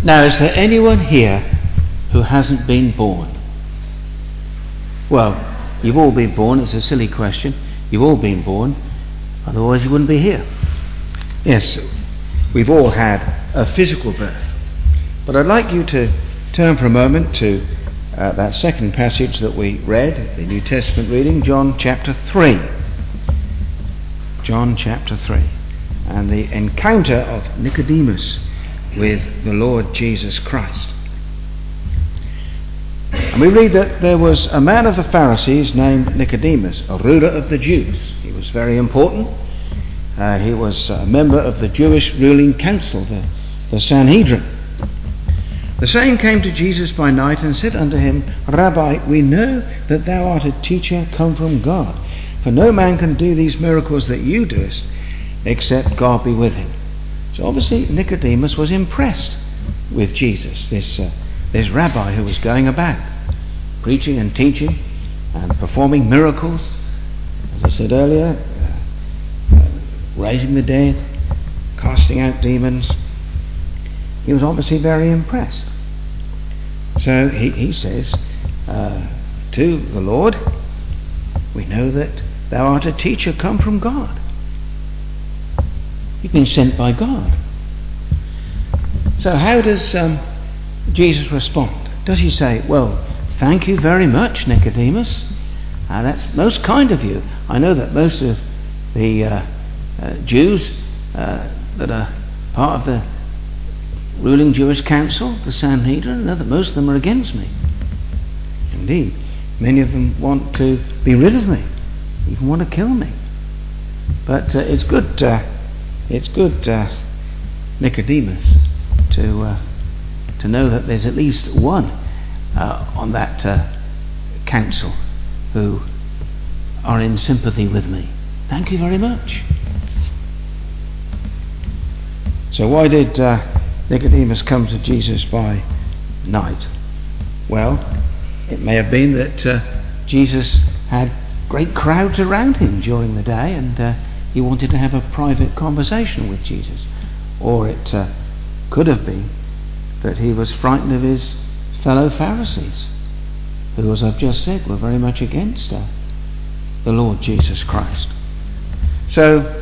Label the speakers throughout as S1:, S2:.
S1: Now, is there anyone here who hasn't been born? Well, you've all been born. It's a silly question. You've all been born. Otherwise you wouldn't be here. Yes, we've all had a physical birth. But I'd like you to turn for a moment to that second passage that we read, the New Testament reading, John chapter 3. John chapter 3. And the encounter of Nicodemus with the Lord Jesus Christ. And we read that there was a man of the Pharisees named Nicodemus, a ruler of the Jews. He was very important. He was a member of the Jewish ruling council, the Sanhedrin. The same came to Jesus by night and said unto him, Rabbi, we know that thou art a teacher come from God, for no man can do these miracles that you doest, except God be with him. So obviously Nicodemus was impressed with Jesus, this rabbi who was going about preaching and teaching and performing miracles, as I said earlier, raising the dead, casting out demons. He was obviously very impressed. So he says to the Lord, we know that thou art a teacher come from God. You've been sent by God. So how does Jesus respond? Does he say, well, thank you very much, Nicodemus. That's most kind of you. I know that most of the Jews that are part of the ruling Jewish council, the Sanhedrin, I know that most of them are against me. Indeed, many of them want to be rid of me, even want to kill me. But it's good, Nicodemus, to know that there's at least one on that council who are in sympathy with me. Thank you very much. So why did Nicodemus come to Jesus by night? Well, it may have been that Jesus had great crowds around him during the day and he wanted to have a private conversation with Jesus. Or it could have been that he was frightened of his fellow Pharisees, who, as I've just said, were very much against the Lord Jesus Christ. So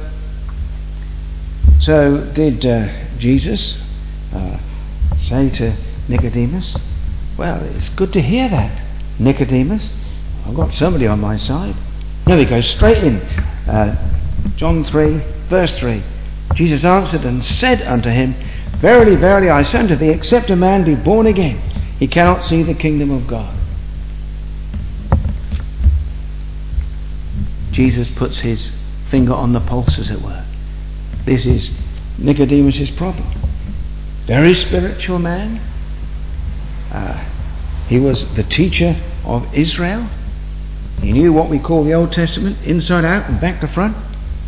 S1: did Jesus say to Nicodemus, well, it's good to hear that, Nicodemus. I've got somebody on my side. No, he goes straight in. John 3, verse 3. Jesus answered and said unto him, Verily, verily, I say unto thee, except a man be born again, he cannot see the kingdom of God. Jesus puts his finger on the pulse, as it were. This is Nicodemus' problem. Very spiritual man. He was the teacher of Israel. He knew what we call the Old Testament inside out and back to front.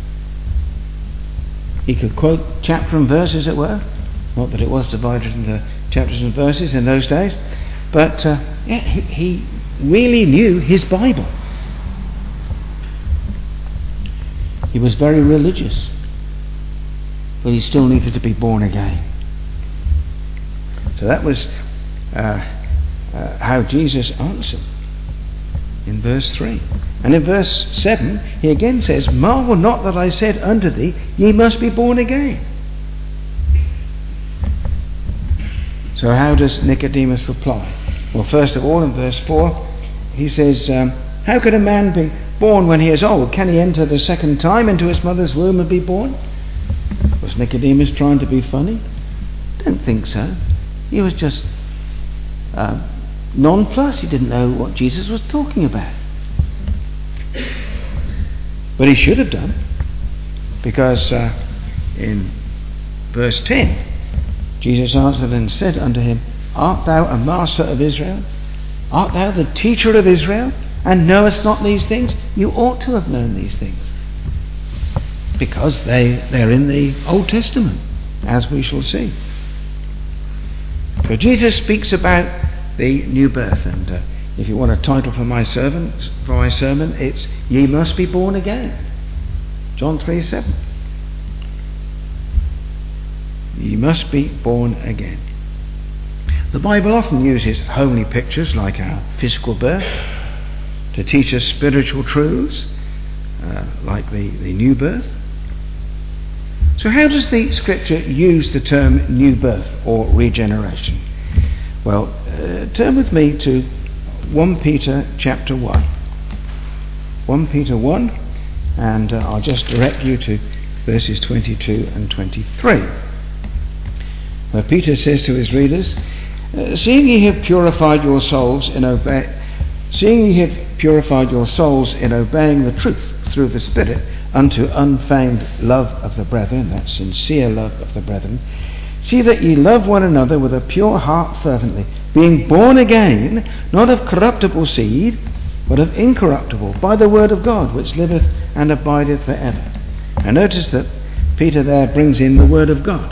S1: He could quote chapter and verse, as it were. Not that it was divided into chapters and verses in those days. But he really knew his Bible. He was very religious. But he still needed to be born again. So that was how Jesus answered in verse 3. And in verse 7 he again says, Marvel not that I said unto thee, ye must be born again. So how does Nicodemus reply? Well, first of all, in verse 4 he says, how could a man be born when he is old? Can he enter the second time into his mother's womb and be born? Was Nicodemus trying to be funny? Don't think so. He was just nonplussed. He didn't know what Jesus was talking about. But he should have done, because in verse 10 Jesus answered and said unto him, Art thou a master of Israel? Art thou the teacher of Israel, and knowest not these things? You ought to have known these things, because they're in the Old Testament, as we shall see. So Jesus speaks about the new birth, and if you want a title for my sermon, it's Ye Must Be Born Again. John 3:7. Ye must be born again. The Bible often uses homely pictures like our physical birth to teach us spiritual truths, like the new birth. So how does the Scripture use the term new birth or regeneration? Well, turn with me to 1 Peter chapter 1. 1 Peter 1, and I'll just direct you to verses 22 and 23. Where Peter says to his readers, Seeing ye have purified your souls in obeying the truth through the Spirit unto unfeigned love of the brethren, that sincere love of the brethren, see that ye love one another with a pure heart fervently, being born again, not of corruptible seed, but of incorruptible, by the word of God, which liveth and abideth for ever. And notice that Peter there brings in the word of God.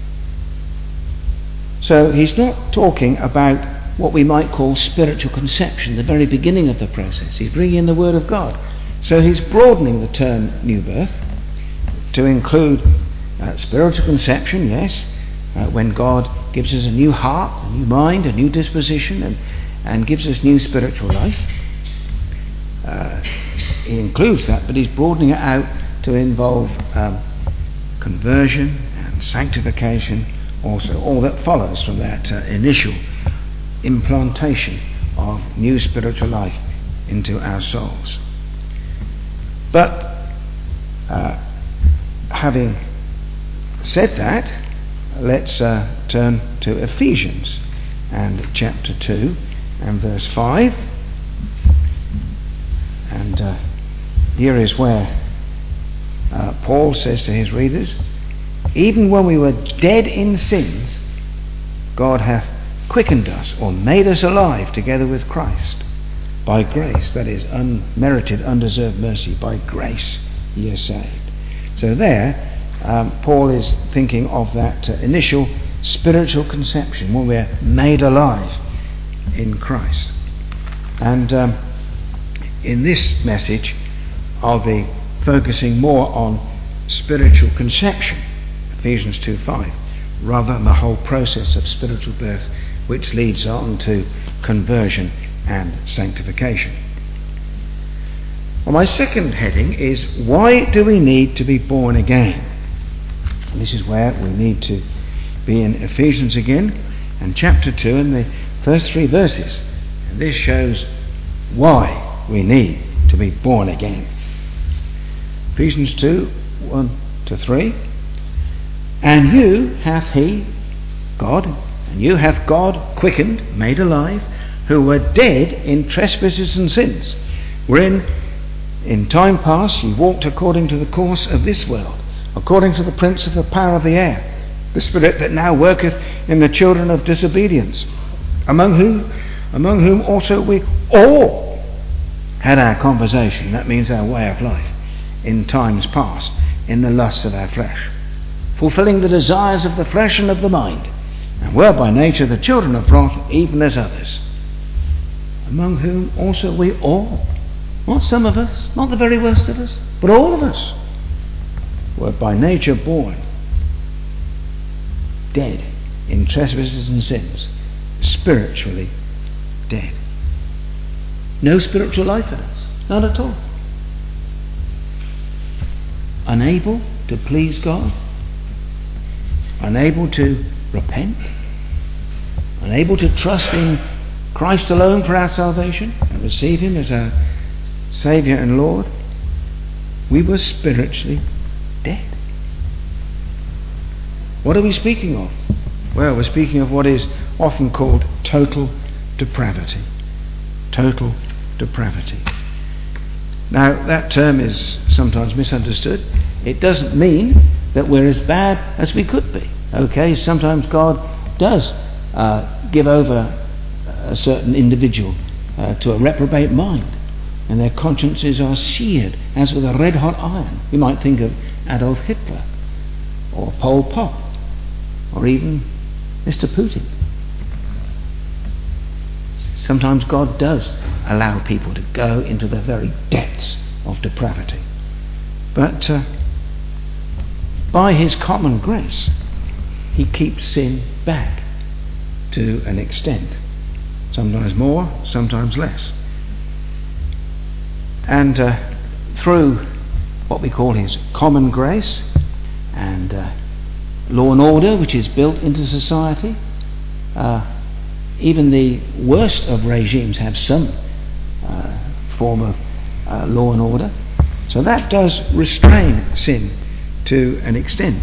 S1: So he's not talking about what we might call spiritual conception, the very beginning of the process. He's bringing in the word of God. So he's broadening the term new birth to include spiritual conception, yes, when God gives us a new heart, a new mind, a new disposition, and gives us new spiritual life. He includes that, but he's broadening it out to involve conversion and sanctification, also all that follows from that initial implantation of new spiritual life into our souls. But having said that, let's turn to Ephesians and chapter 2 and verse 5. And here is where Paul says to his readers, Even when we were dead in sins, God hath quickened us, or made us alive together with Christ. By grace, that is unmerited, undeserved mercy, by grace ye are saved. So there, Paul is thinking of that initial spiritual conception when we're made alive in Christ. And in this message, I'll be focusing more on spiritual conception, Ephesians 2:5, rather than the whole process of spiritual birth, which leads on to conversion and sanctification. Well, my second heading is, why do we need to be born again? And this is where we need to be in Ephesians again, and chapter 2 and the first 3 verses. And this shows why we need to be born again. Ephesians 2, 1-3. And you hath he, God, and you hath God quickened, made alive, who were dead in trespasses and sins, wherein in time past ye walked according to the course of this world, according to the prince of the power of the air, the spirit that now worketh in the children of disobedience, among whom also we all had our conversation, that means our way of life, in times past, in the lusts of our flesh, fulfilling the desires of the flesh and of the mind, and were by nature the children of wrath, even as others, among whom also we all, not some of us, not the very worst of us, but all of us, were by nature born dead in trespasses and sins, spiritually dead. No spiritual life in us, none at all. Unable to please God, unable to repent, unable to trust in Christ alone for our salvation and receive him as our Saviour and Lord. We were spiritually dead. What are we speaking of? Well, we're speaking of what is often called total depravity. Total depravity. Now, that term is sometimes misunderstood. It doesn't mean that we're as bad as we could be. Okay, sometimes God does give over a certain individual to a reprobate mind, and their consciences are seared as with a red-hot iron. You might think of Adolf Hitler, or Pol Pot, or even Mr. Putin. Sometimes God does allow people to go into the very depths of depravity. But by his common grace, he keeps sin back. to an extent. Sometimes more, sometimes less. And through what we call his common grace and law and order, which is built into society, even the worst of regimes have some form of law and order. So that does restrain sin to an extent.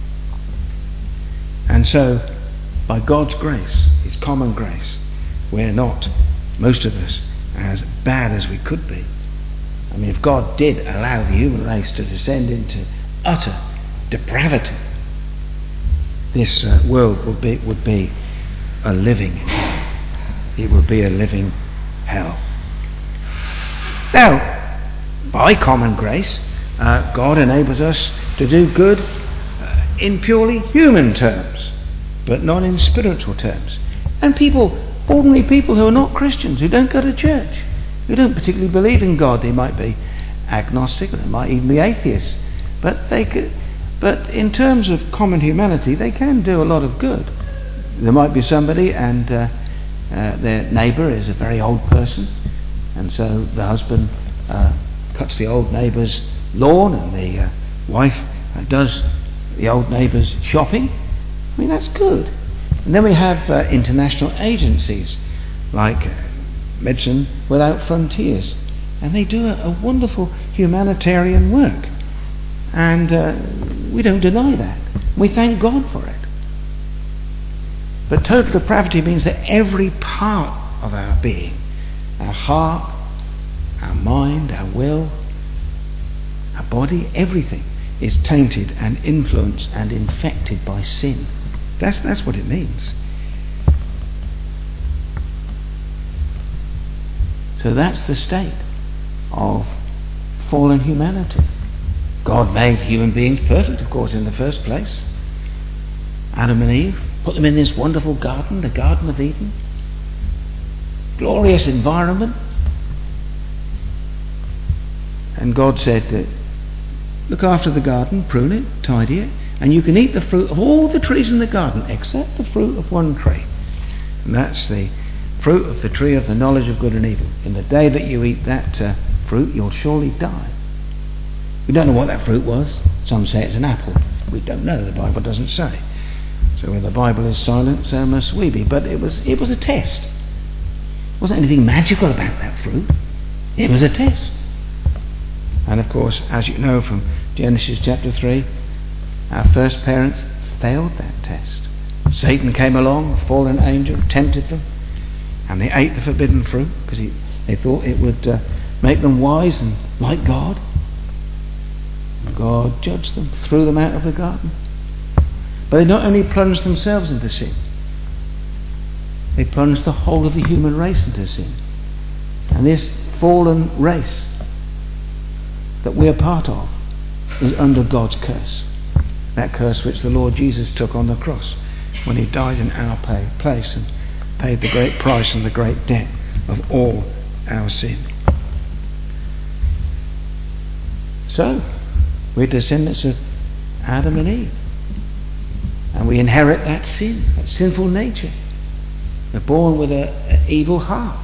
S1: And so, by God's grace, his common grace, we're not, most of us, as bad as we could be. I mean, if God did allow the human race to descend into utter depravity, this world would be a living hell. It would be a living hell. Now, by common grace, God enables us to do good in purely human terms, but not in spiritual terms. And ordinary people who are not Christians, who don't go to church, who don't particularly believe in God, they might be agnostic, or they might even be atheists, but in terms of common humanity, they can do a lot of good. There might be somebody and their neighbour is a very old person, and so the husband cuts the old neighbour's lawn, and the wife does the old neighbour's shopping. I mean, that's good. And then we have international agencies like Medicine Without Frontiers, and they do a wonderful humanitarian work, and we don't deny that. We thank God for it. But total depravity means that every part of our being, our heart, our mind, our will, our body, everything is tainted and influenced and infected by sin. That's what it means. So that's the state of fallen humanity. God made human beings perfect, of course, in the first place. Adam and Eve, put them in this wonderful garden, the Garden of Eden. Glorious environment. And God said, look after the garden, prune it, tidy it, and you can eat the fruit of all the trees in the garden except the fruit of one tree. And that's the fruit of the tree of the knowledge of good and evil. In the day that you eat that fruit, you'll surely die. We don't know what that fruit was. Some say it's an apple. We don't know. The Bible doesn't say. So when the Bible is silent, so must we be. But it was a test. There wasn't anything magical about that fruit. It was a test. And of course, as you know from Genesis chapter 3, our first parents failed that test. Satan came along, a fallen angel, tempted them, and they ate the forbidden fruit because they thought it would make them wise and like God. And God judged them, threw them out of the garden. But they not only plunged themselves into sin, they plunged the whole of the human race into sin. And this fallen race that we are part of is under God's curse. That curse which the Lord Jesus took on the cross when he died in our place and paid the great price and the great debt of all our sin. So, we're descendants of Adam and Eve. And we inherit that sin, that sinful nature. We're born with an evil heart.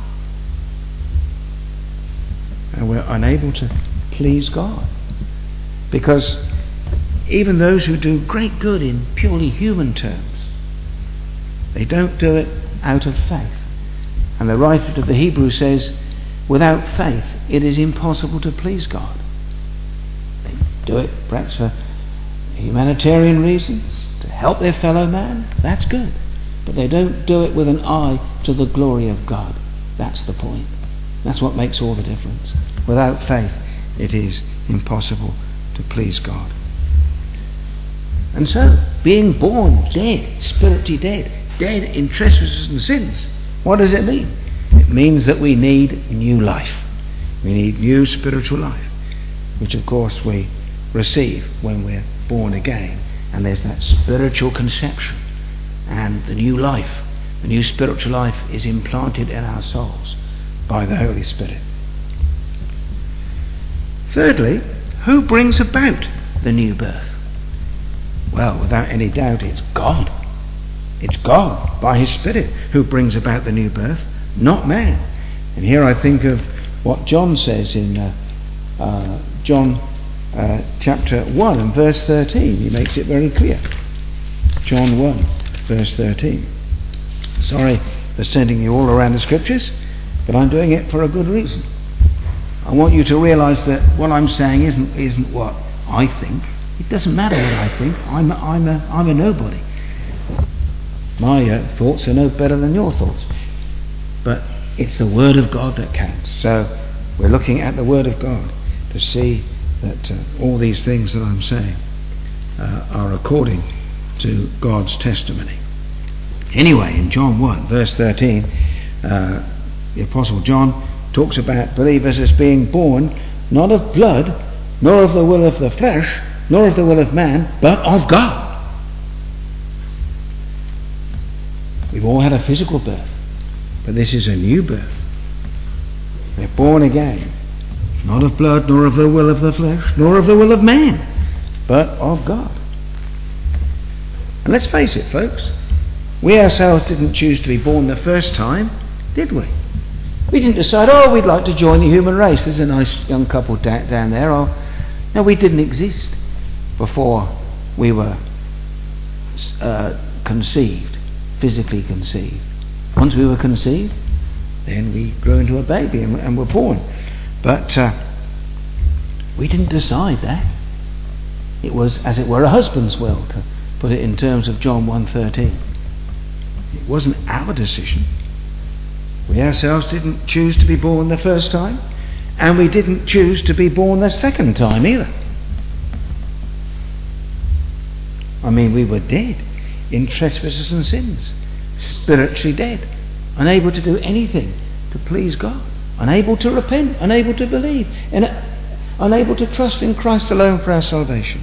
S1: And we're unable to please God. Because even those who do great good in purely human terms, they don't do it out of faith. And the writer to the Hebrews says, without faith it is impossible to please God. They do it perhaps for humanitarian reasons, to help their fellow man, that's good. But they don't do it with an eye to the glory of God. That's the point. That's what makes all the difference. Without faith it is impossible to please God. And so, being born dead, spiritually dead in trespasses and sins, what does it mean? It means that we need new life. We need new spiritual life, which of course we receive when we're born again. And there's that spiritual conception. And the new life, the new spiritual life is implanted in our souls by the Holy Spirit. Thirdly, who brings about the new birth? Well, without any doubt, it's God. It's God, by his Spirit, who brings about the new birth, not man. And here I think of what John says in John chapter 1 and verse 13. He makes it very clear. John 1, verse 13. Sorry for sending you all around the scriptures, but I'm doing it for a good reason. I want you to realise that what I'm saying isn't what I think. It doesn't matter what I think. I'm a nobody. My thoughts are no better than your thoughts. But it's the Word of God that counts. So we're looking at the Word of God to see that all these things that I'm saying are according to God's testimony. Anyway, in John 1, verse 13, the Apostle John talks about believers as being born not of blood, nor of the will of the flesh, nor of the will of man, but of God. We've all had a physical birth, but this is a new birth. We're born again, not of blood, nor of the will of the flesh, nor of the will of man, but of God. And let's face it, folks, we ourselves didn't choose to be born the first time, did we? We didn't decide, we'd like to join the human race. There's a nice young couple down there. No, we didn't exist before we were conceived, physically conceived. Once we were conceived, then we grew into a baby and were born. But we didn't decide that. It was, as it were, a husband's will, to put it in terms of John 1:13. It wasn't our decision. We ourselves didn't choose to be born the first time, and we didn't choose to be born the second time either. I mean, we were dead in trespasses and sins, spiritually dead, unable to do anything to please God, unable to repent, unable to believe, and unable to trust in Christ alone for our salvation.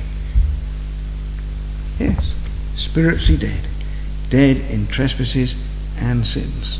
S1: Yes, spiritually dead, dead in trespasses and sins.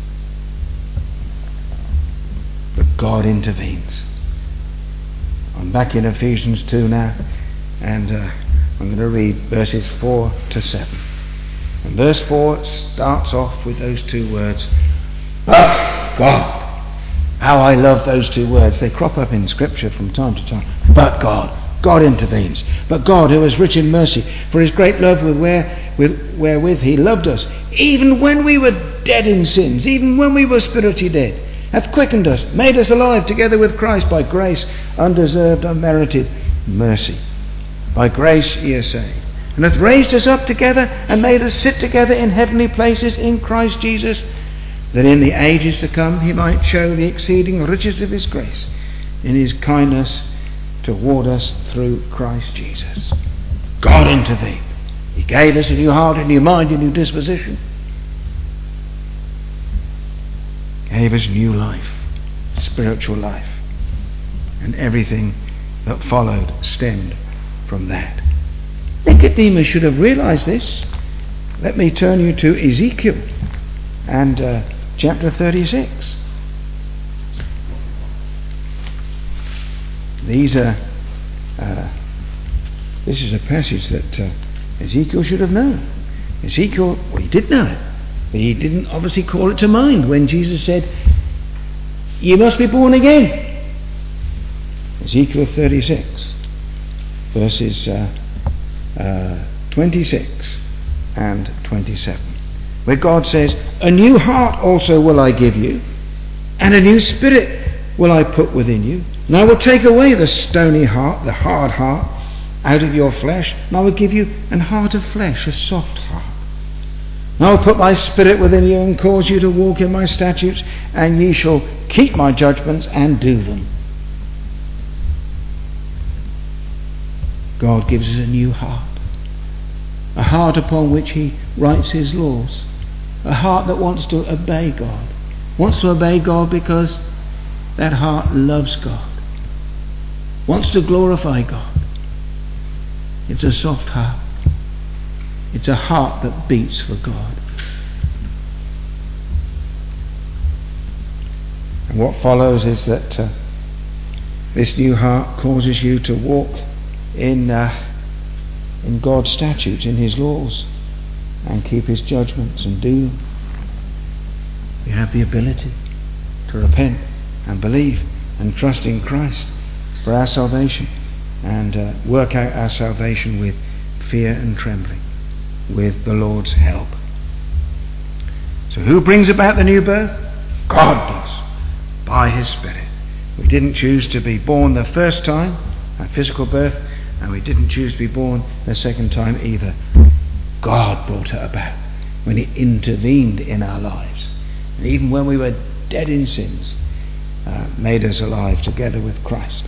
S1: But God intervenes. I'm back in Ephesians 2 now, and I'm going to read verses 4 to 7. And verse 4 starts off with those two words, but God. How I love those two words. They crop up in Scripture from time to time. But God. God intervenes. But God, who is rich in mercy, for his great love wherewith he loved us, even when we were dead in sins, even when we were spiritually dead, hath quickened us, made us alive together with Christ. By grace, undeserved, unmerited mercy. By grace ye are saved. And hath raised us up together and made us sit together in heavenly places in Christ Jesus, that in the ages to come he might show the exceeding riches of his grace in his kindness toward us through Christ Jesus. God intervened. He gave us a new heart, a new mind, a new disposition. Gave us new life, spiritual life, and everything that followed stemmed from that. Nicodemus should have realized this. Let me turn you to Ezekiel and chapter 36. This is a passage that Ezekiel should have known. Ezekiel, well, he did know it, but he didn't obviously call it to mind when Jesus said, you must be born again. Ezekiel 36, verses 26 and 27, where God says, a new heart also will I give you, and a new spirit will I put within you. And I will take away the stony heart, the hard heart, out of your flesh, and I will give you an heart of flesh, a soft heart. And I will put my spirit within you and cause you to walk in my statutes, and ye shall keep my judgments and do them. God gives us a new heart, a heart upon which he writes his laws, a heart that wants to obey God, wants to obey God because that heart loves God, wants to glorify God. It's a soft heart. It's a heart that beats for God. And what follows is that this new heart causes you to walk in God's statutes, in his laws. and keep his judgments and do them. We have the ability to repent and believe and trust in Christ for our salvation, and work out our salvation with fear and trembling, with the Lord's help. So who brings about the new birth? God does, by his Spirit. We didn't choose to be born the first time, a physical birth, and we didn't choose to be born the second time either. God brought it about when he intervened in our lives. And even when we were dead in sins, made us alive together with Christ.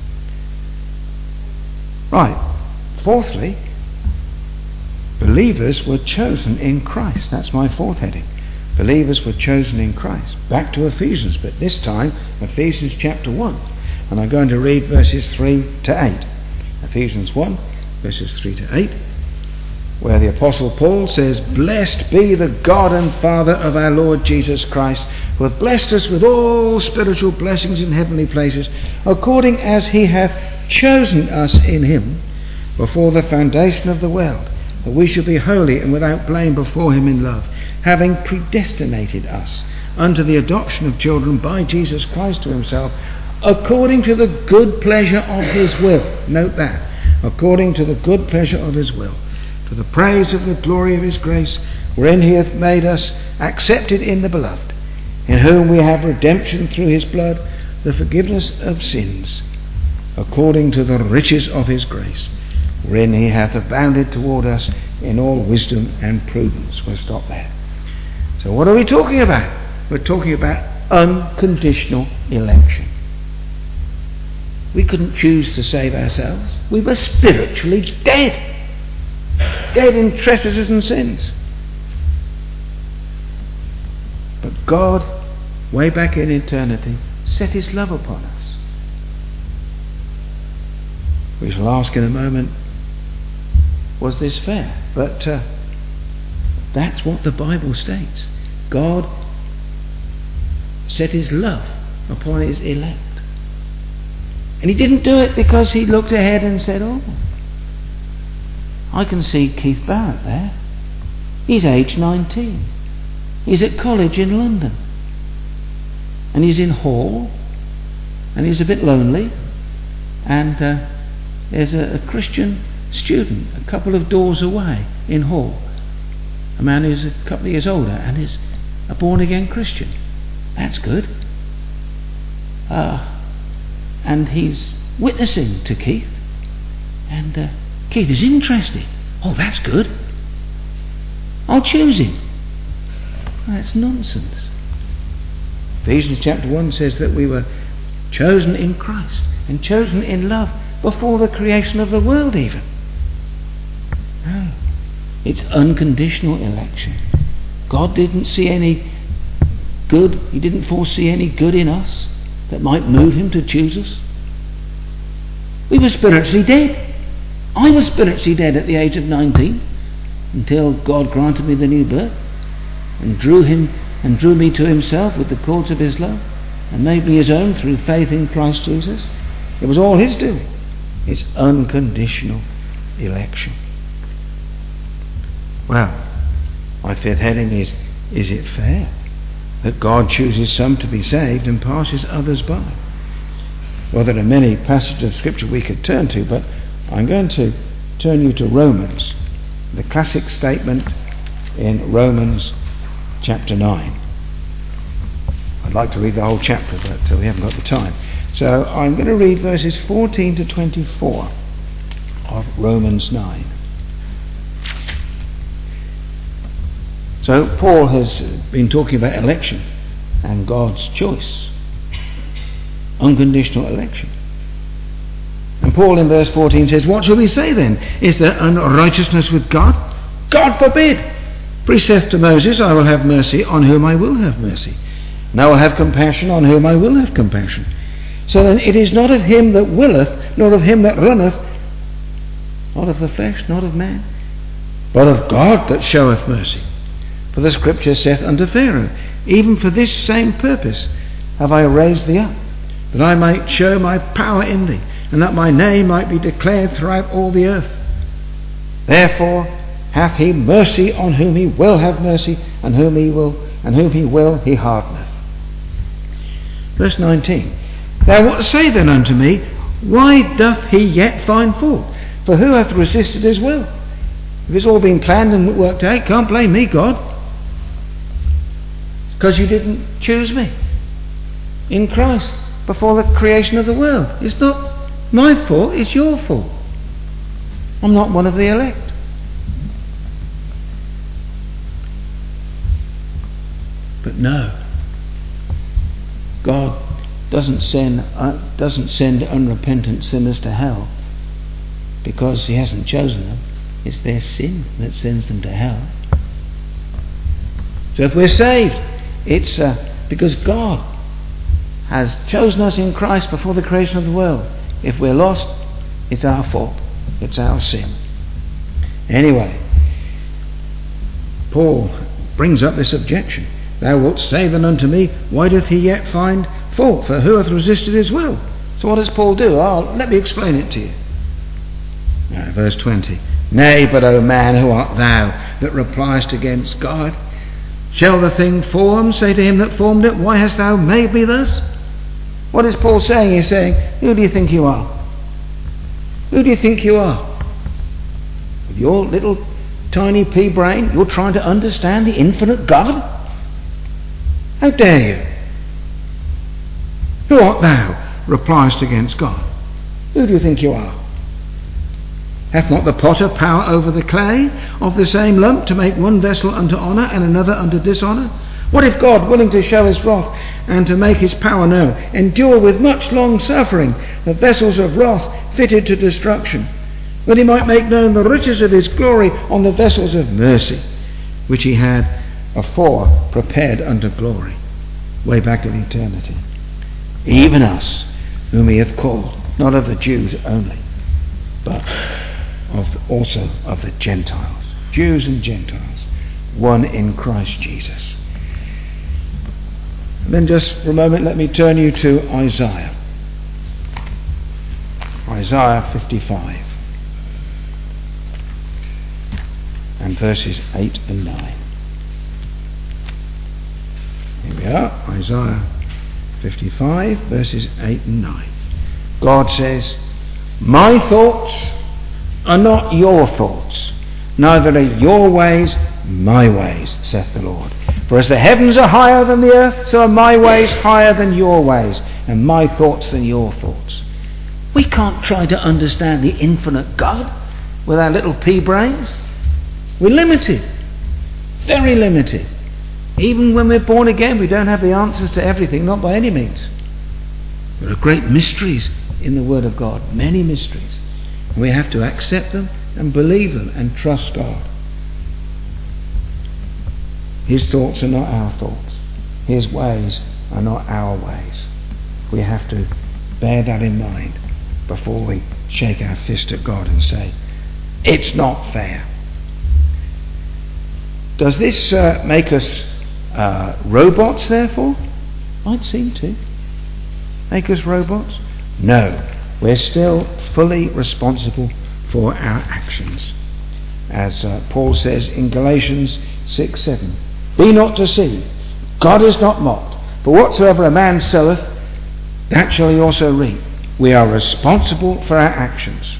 S1: Right. Fourthly, believers were chosen in Christ. That's my fourth heading. Believers were chosen in Christ. Back to Ephesians, but this time Ephesians chapter 1. And I'm going to read verses 3 to 8. Ephesians 1, verses 3 to 8, where the Apostle Paul says, "Blessed be the God and Father of our Lord Jesus Christ, who hath blessed us with all spiritual blessings in heavenly places, according as he hath chosen us in him before the foundation of the world, that we should be holy and without blame before him in love, having predestinated us unto the adoption of children by Jesus Christ to himself, according to the good pleasure of his will." Note that. According to the good pleasure of his will, to the praise of the glory of his grace, wherein he hath made us accepted in the beloved, in whom we have redemption through his blood, the forgiveness of sins, according to the riches of his grace, wherein he hath abounded toward us in all wisdom and prudence. We'll stop there. So what are we talking about? We're talking about unconditional election. We couldn't choose to save ourselves. We were spiritually dead. Dead in trespasses and sins. But God, way back in eternity, set his love upon us. We shall ask in a moment, was this fair? But that's what the Bible states. God set his love upon his elect. And he didn't do it because he looked ahead and said, "Oh, I can see Keith Barrett there. He's age 19. He's at college in London. And he's in hall. And he's a bit lonely. And there's a Christian student a couple of doors away in hall. A man who's a couple of years older and is a born-again Christian. That's good. And he's witnessing to Keith. And Keith is interested. Oh, that's good. I'll choose him. That's nonsense. Ephesians chapter 1 says that we were chosen in Christ and chosen in love before the creation of the world even. No. It's unconditional election. God didn't see any good. He didn't foresee any good in us that might move him to choose us. We were spiritually dead. I was spiritually dead at the age of 19 until God granted me the new birth and drew me to himself with the cords of his love and made me his own through faith in Christ Jesus. It was all his doing. It's unconditional election. Well, my fifth heading is it fair that God chooses some to be saved and passes others by? Well, there are many passages of Scripture we could turn to, but I'm going to turn you to Romans, the classic statement in Romans chapter 9. I'd like to read the whole chapter, but we haven't got the time. So I'm going to read verses 14 to 24 of Romans 9. So Paul has been talking about election and God's choice. Unconditional election. And Paul in verse 14 says, "What shall we say then? Is there unrighteousness with God? God forbid! For he saith to Moses, I will have mercy on whom I will have mercy, and I will have compassion on whom I will have compassion. So then it is not of him that willeth, nor of him that runneth, not of the flesh, not of man, but of God that showeth mercy. For the Scripture saith unto Pharaoh, even for this same purpose have I raised thee up, that I might show my power in thee, and that my name might be declared throughout all the earth. Therefore hath he mercy on whom he will have mercy, and whom he will he hardeneth. Verse 19. Now what say then unto me? Why doth he yet find fault? For who hath resisted his will? If it's all been planned and worked out, can't blame me, God. Because you didn't choose me in Christ before the creation of the world. It's not my fault, it's your fault. I'm not one of the elect. But no, God doesn't send unrepentant sinners to hell because he hasn't chosen them. It's their sin that sends them to hell. So if we're saved, it's because God has chosen us in Christ before the creation of the world. If we're lost, it's our fault. It's our sin. Anyway, Paul brings up this objection. Thou wilt say then unto me, why doth he yet find fault? For who hath resisted his will? So what does Paul do? Let me explain it to you. Verse 20. Nay, but O man, who art thou that repliest against God? Shall the thing formed say to him that formed it, why hast thou made me thus? What is Paul saying? He's saying, who do you think you are? Who do you think you are? With your little tiny pea brain, you're trying to understand the infinite God? How dare you? Who art thou, repliest against God? Who do you think you are? Hath not the potter power over the clay of the same lump to make one vessel unto honour and another unto dishonour? What if God, willing to show his wrath and to make his power known, endure with much long suffering the vessels of wrath fitted to destruction, that he might make known the riches of his glory on the vessels of mercy, which he had afore prepared unto glory, way back in eternity? Even us, whom he hath called, not of the Jews only, but also of the Gentiles, Jews and Gentiles, one in Christ Jesus. And then just for a moment let me turn you to Isaiah 55 and verses 8 and 9. Here we are, Isaiah 55 verses 8 and 9. God says, my thoughts are not your thoughts, neither are your ways my ways, saith the Lord. For as the heavens are higher than the earth, so are my ways higher than your ways, and my thoughts than your thoughts. We can't try to understand the infinite God with our little pea brains. We're limited, very limited. Even when we're born again, we don't have the answers to everything, not by any means. There are great mysteries in the Word of God, many mysteries. We have to accept them and believe them and trust God. His thoughts are not our thoughts. His ways are not our ways. We have to bear that in mind before we shake our fist at God and say, it's not fair. Does this make us robots, therefore? Might seem to. Make us robots? No. We're still fully responsible for our actions. As Paul says in Galatians 6:7, be not deceived, God is not mocked, for whatsoever a man soweth, that shall he also reap. We are responsible for our actions.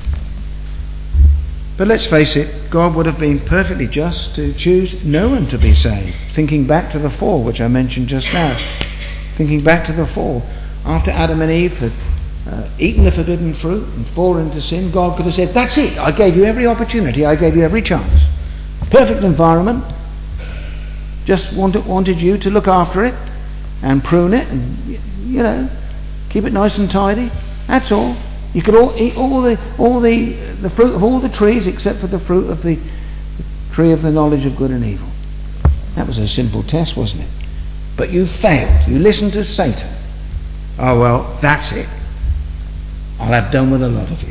S1: But let's face it, God would have been perfectly just to choose no one to be saved. Thinking back to the fall, which I mentioned just now. Thinking back to the fall. After Adam and Eve had eaten the forbidden fruit and fallen into sin, God could have said, that's it, I gave you every opportunity, I gave you every chance. Perfect environment. Just wanted you to look after it and prune it and, keep it nice and tidy. That's all. You could all eat all the fruit of all the trees except for the fruit of the tree of the knowledge of good and evil. That was a simple test, wasn't it? But you failed. You listened to Satan. Oh well, that's it. I'll have done with a lot of you.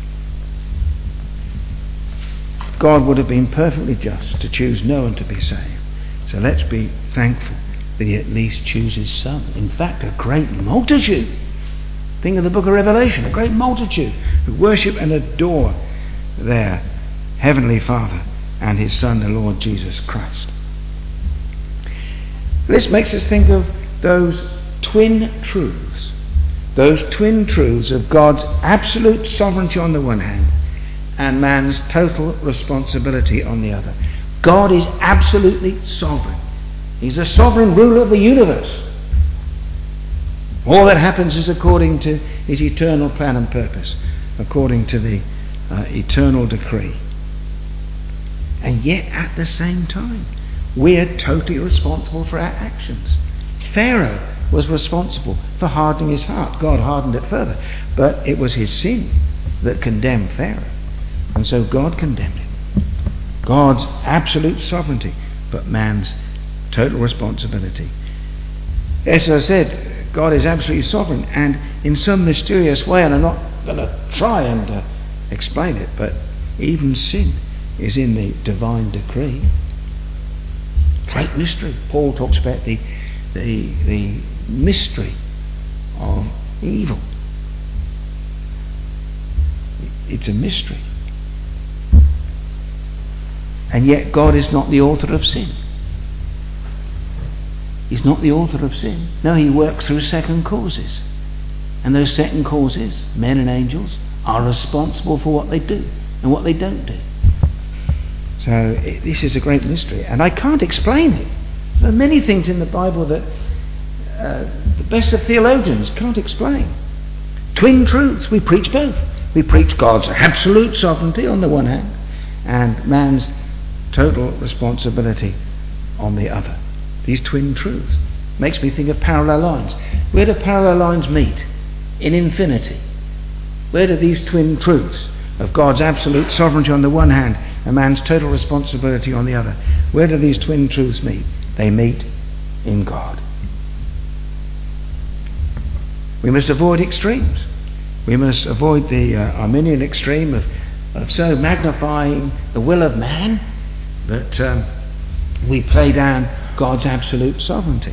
S1: God would have been perfectly just to choose no one to be saved. So let's be thankful that he at least chooses some. In fact, a great multitude. Think of the book of Revelation, a great multitude who worship and adore their Heavenly Father and his Son, the Lord Jesus Christ. This makes us think of those twin truths of God's absolute sovereignty on the one hand and man's total responsibility on the other. God is absolutely sovereign. He's the sovereign ruler of the universe. All that happens is according to his eternal plan and purpose, according to the eternal decree. And yet at the same time, we are totally responsible for our actions. Pharaoh was responsible for hardening his heart. God hardened it further. But it was his sin that condemned Pharaoh. And so God condemned him. God's absolute sovereignty, but man's total responsibility. As I said, God is absolutely sovereign, and in some mysterious way, and I'm not going to try and explain it, but even sin is in the divine decree. Great mystery. Paul talks about the mystery of evil. It's a mystery. And yet God is not the author of sin. He's not the author of sin. No, he works through second causes. And those second causes, men and angels, are responsible for what they do and what they don't do. So this is a great mystery. And I can't explain it. There are many things in the Bible that the best of theologians can't explain. Twin truths. We preach both. We preach God's absolute sovereignty on the one hand and man's total responsibility on the other. These twin truths. Makes me think of parallel lines. Where do parallel lines meet? In infinity. Where do these twin truths of God's absolute sovereignty on the one hand and man's total responsibility on the other, where do these twin truths meet? They meet in God. We must avoid extremes. We must avoid the Arminian extreme of so magnifying the will of man that we play down God's absolute sovereignty.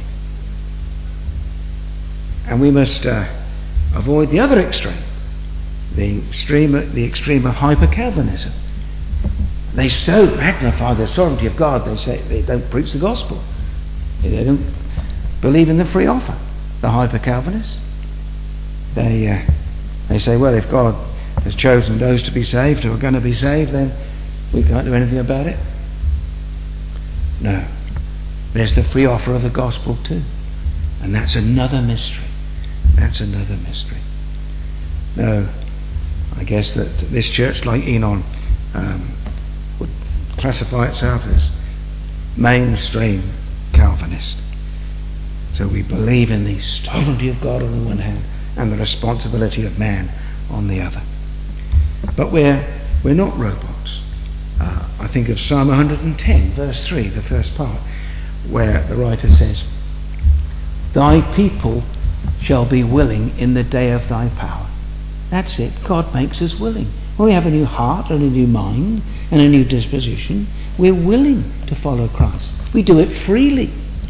S1: And we must avoid the other extreme, the extreme of hyper-Calvinism. They so magnify the sovereignty of God, they say they don't preach the gospel. They don't believe in the free offer, the hyper-Calvinists. They say, well, if God has chosen those to be saved who are going to be saved, then we can't do anything about it. No. There's the free offer of the gospel too. And that's another mystery. That's another mystery. No, I guess that this church, like Enon, would classify itself as mainstream Calvinist. So we believe in the sovereignty of God on the one hand and the responsibility of man on the other. But we're not robots. I think of Psalm 110, verse 3, the first part, where the writer says, "Thy people shall be willing in the day of thy power." That's it. God makes us willing. When we have a new heart and a new mind and a new disposition, we're willing to follow Christ. We do it freely.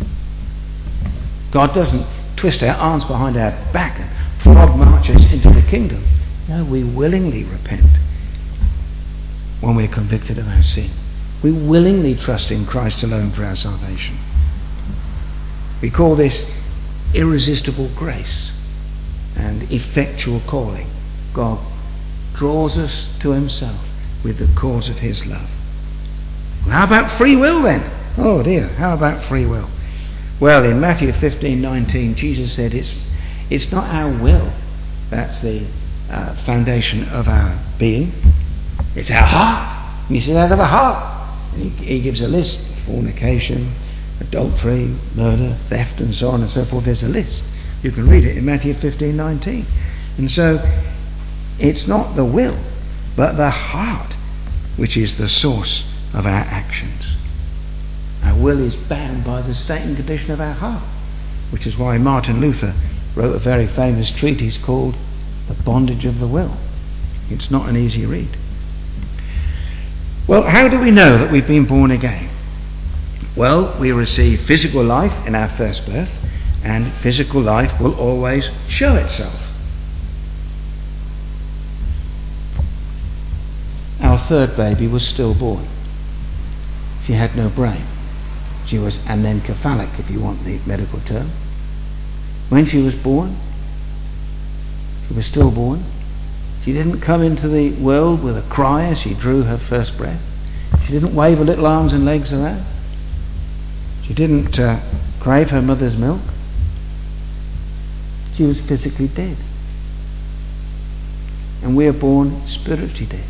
S1: God doesn't twist our arms behind our back and frog march us into the kingdom. No, we willingly repent when we're convicted of our sin. We willingly trust in Christ alone for our salvation. We call this irresistible grace and effectual calling. God draws us to himself with the cause of his love. Well, how about free will then? Oh dear, how about free will? Well, in Matthew 15:19, Jesus said it's not our will that's the foundation of our being. It's our heart. And he says, out of the heart. And he gives a list: fornication, adultery, murder, theft, and so on and so forth. There's a list. You can read it in Matthew 15:19. And so it's not the will, but the heart which is the source of our actions. Our will is bound by the state and condition of our heart, which is why Martin Luther wrote a very famous treatise called The Bondage of the Will. It's not an easy read. Well, how do we know that we've been born again? Well, we receive physical life in our first birth, and physical life will always show itself. Our third baby was stillborn. She had no brain. She was anencephalic, if you want the medical term. When she was born, she was stillborn. She didn't come into the world with a cry as she drew her first breath. She didn't wave her little arms and legs around. She didn't crave her mother's milk. She was physically dead. And we are born spiritually dead.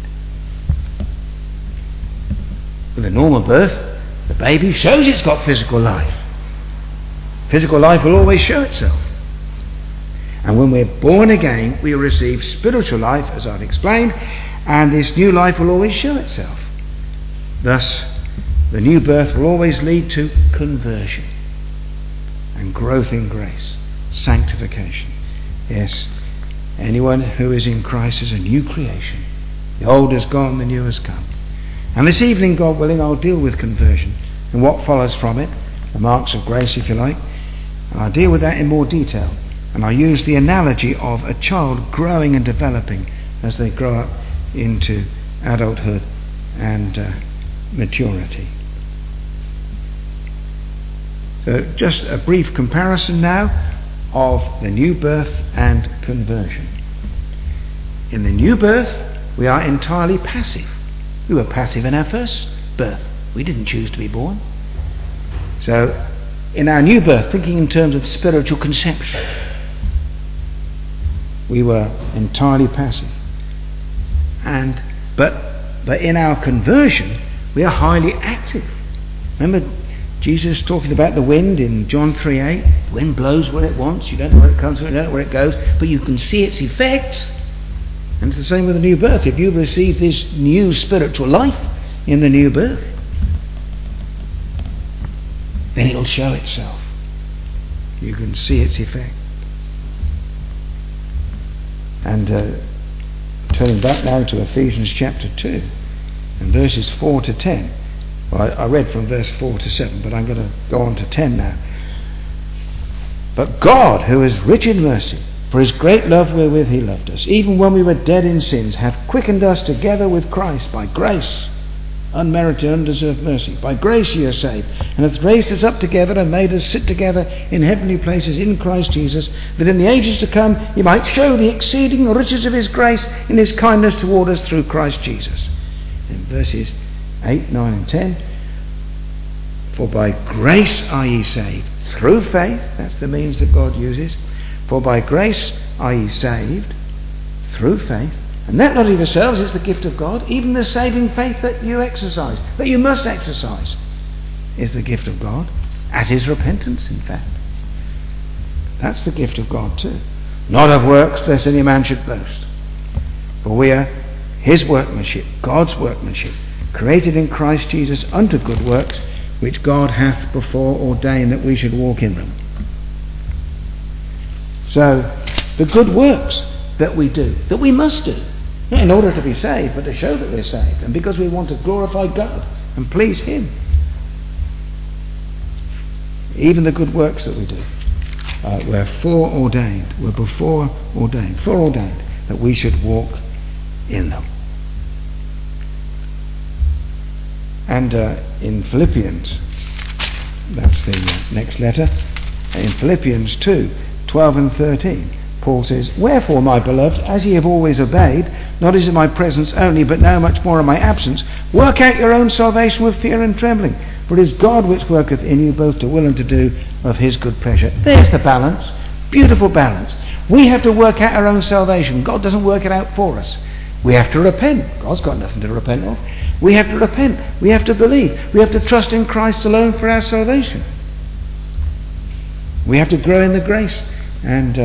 S1: With a normal birth, the baby shows it's got physical life. Physical life will always show itself. And when we're born again, we receive spiritual life, as I've explained, and this new life will always show itself. Thus, the new birth will always lead to conversion and growth in grace, sanctification. Yes, anyone who is in Christ is a new creation. The old has gone, the new has come. And this evening, God willing, I'll deal with conversion and what follows from it, the marks of grace, if you like. And I'll deal with that in more detail. And I'll use the analogy of a child growing and developing as they grow up into adulthood and maturity. So just a brief comparison now of the new birth and conversion. In the new birth, we are entirely passive. We were passive in our first birth. We didn't choose to be born. So, in our new birth, thinking in terms of spiritual conception, we were entirely passive. But in our conversion, we are highly active. Remember Jesus talking about the wind in John 3:8? The wind blows where it wants. You don't know where it comes from, you don't know where it goes, but you can see its effects. And it's the same with the new birth. If you receive this new spiritual life in the new birth, then it'll show itself. You can see its effect. And turning back now to Ephesians chapter 2 and verses 4 to 10. Well, I read from verse 4 to 7, but I'm going to go on to 10 now. But God, who is rich in mercy, for his great love wherewith he loved us, even when we were dead in sins, hath quickened us together with Christ. By grace, unmerited, undeserved mercy, by grace ye are saved, and hath raised us up together and made us sit together in heavenly places in Christ Jesus, that in the ages to come he might show the exceeding riches of his grace in his kindness toward us through Christ Jesus. In verses 8, 9 and 10, for by grace are ye saved, through faith. That's the means that God uses. For by grace are ye saved, through faith, and that not of yourselves, it's the gift of God. Even the saving faith that you exercise, that you must exercise, is the gift of God, as is repentance, in fact. That's the gift of God too. Not of works, lest any man should boast. For we are his workmanship, God's workmanship, created in Christ Jesus unto good works, which God hath before ordained that we should walk in them. So, the good works that we do, that we must do, not in order to be saved, but to show that we're saved, and because we want to glorify God and please him. Even the good works that we do were foreordained that we should walk in them. And in Philippians, that's the next letter, in Philippians 2, 12 and 13, Paul says, wherefore, my beloved, as ye have always obeyed, not as in my presence only, but now much more in my absence, work out your own salvation with fear and trembling. For it is God which worketh in you both to will and to do of his good pleasure. There's the balance. Beautiful balance. We have to work out our own salvation. God doesn't work it out for us. We have to repent. God's got nothing to repent of. We have to repent. We have to believe. We have to trust in Christ alone for our salvation. We have to grow in the grace and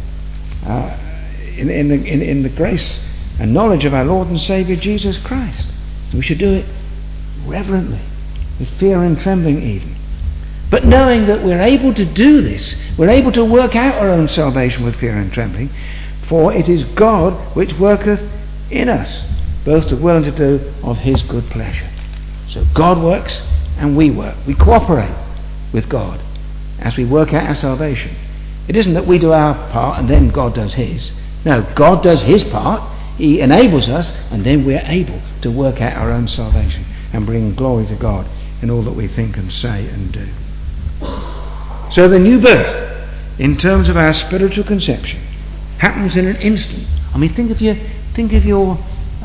S1: in the grace and knowledge of our Lord and Saviour Jesus Christ. We should do it reverently, with fear and trembling even. But knowing that we're able to do this, we're able to work out our own salvation with fear and trembling, for it is God which worketh in us, both to will and to do of his good pleasure. So God works and we work. We cooperate with God as we work out our salvation. It isn't that we do our part and then God does his. No, God does his part, he enables us, and then we're able to work out our own salvation and bring glory to God in all that we think and say and do. So the new birth, in terms of our spiritual conception, happens in an instant. I mean, think of your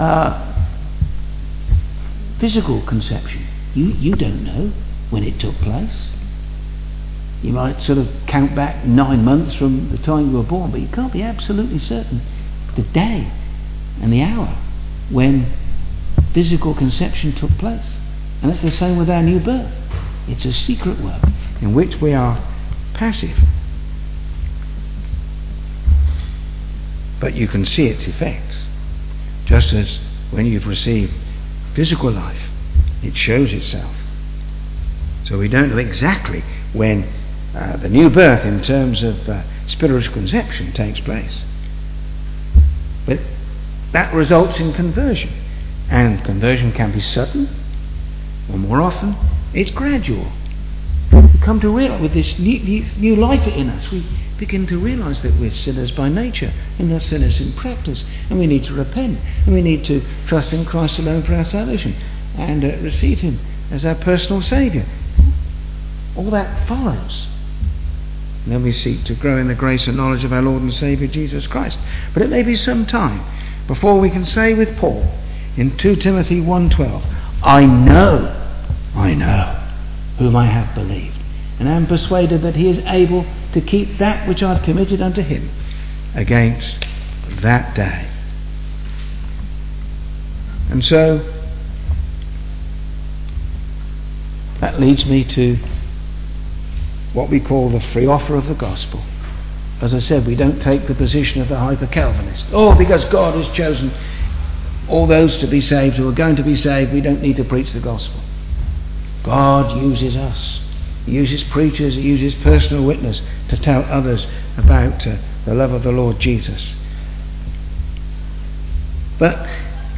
S1: physical conception. You don't know when it took place. You might sort of count back 9 months from the time you were born, but you can't be absolutely certain the day and the hour when physical conception took place. And it's the same with our new birth. It's a secret work in which we are passive. But you can see its effects. Just as when you've received physical life, it shows itself. So we don't know exactly when the new birth in terms of spiritual conception takes place. But that results in conversion. And conversion can be sudden, or more often, it's gradual. We come to realize with this new life in us, we begin to realize that we're sinners by nature and not sinners in practice, and we need to repent, and we need to trust in Christ alone for our salvation and receive him as our personal Saviour. All that follows. And then we seek to grow in the grace and knowledge of our Lord and Saviour Jesus Christ. But it may be some time before we can say with Paul in 2 Timothy 1:12, I know whom I have believed, and am persuaded that he is able to keep that which I have committed unto him against that day. And so that leads me to what we call the free offer of the gospel. As I said, we don't take the position of the hyper-Calvinist. Because God has chosen all those to be saved who are going to be saved, we don't need to preach the gospel. God uses us. He uses preachers, he uses personal witness to tell others about the love of the Lord Jesus. But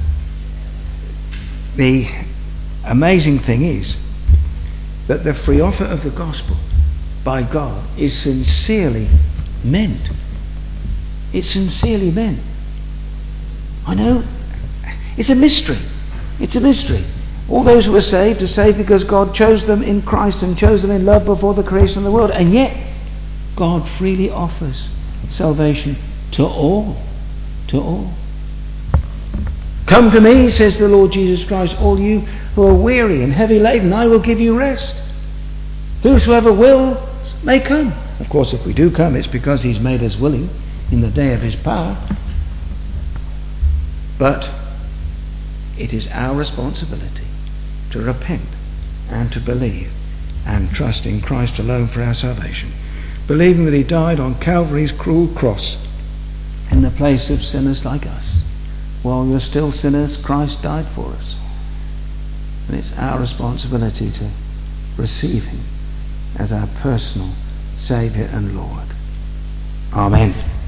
S1: the amazing thing is that the free offer of the gospel by God is sincerely meant. It's sincerely meant. I know, it's a mystery. It's a mystery. All those who are saved because God chose them in Christ and chose them in love before the creation of the world. And yet, God freely offers salvation to all. To all. Come to me, says the Lord Jesus Christ, all you who are weary and heavy laden, I will give you rest. Whosoever will may come. Of course, if we do come, it's because he's made us willing in the day of his power. But it is our responsibility to repent and to believe and trust in Christ alone for our salvation, believing that he died on Calvary's cruel cross in the place of sinners like us. While we were still sinners, Christ died for us. And it's our responsibility to receive him as our personal Saviour and Lord. Amen.